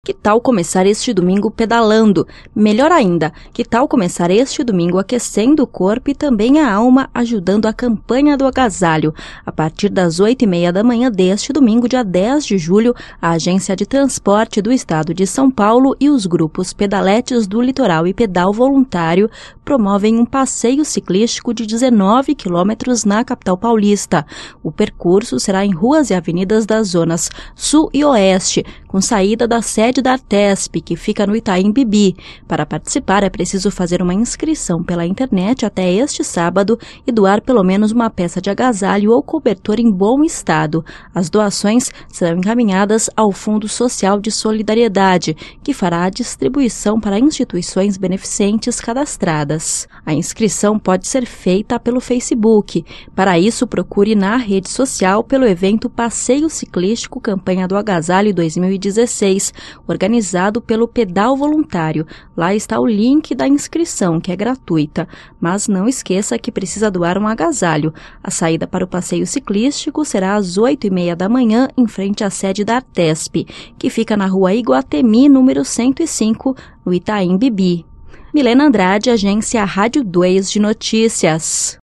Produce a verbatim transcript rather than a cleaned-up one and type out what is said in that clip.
Que tal começar este domingo pedalando? Melhor ainda, que tal começar este domingo aquecendo o corpo e também a alma, ajudando a campanha do agasalho? A partir das oito e meia da manhã deste domingo, dia dez de julho, a Agência de Transporte do Estado de São Paulo e os grupos Pedaletes do Litoral e Pedal Voluntário promovem um passeio ciclístico de dezenove quilômetros na capital paulista. O percurso será em ruas e avenidas das zonas Sul e Oeste, com saída da sede da Artesp, que fica no Itaim Bibi. Para participar, é preciso fazer uma inscrição pela internet até este sábado e doar pelo menos uma peça de agasalho ou cobertor em bom estado. As doações serão encaminhadas ao Fundo Social de Solidariedade, que fará a distribuição para instituições beneficentes cadastradas. A inscrição pode ser feita pelo Facebook. Para isso, procure na rede social pelo evento Passeio Ciclístico Campanha do Agasalho dois mil e dezesseis, organizado pelo Pedal Voluntário. Lá está o link da inscrição, que é gratuita. Mas não esqueça que precisa doar um agasalho. A saída para o passeio ciclístico será às oito e meia da manhã, em frente à sede da Artesp, que fica na rua Iguatemi, número cento e cinco, no Itaim Bibi. Milena Andrade, Agência Rádio dois de Notícias.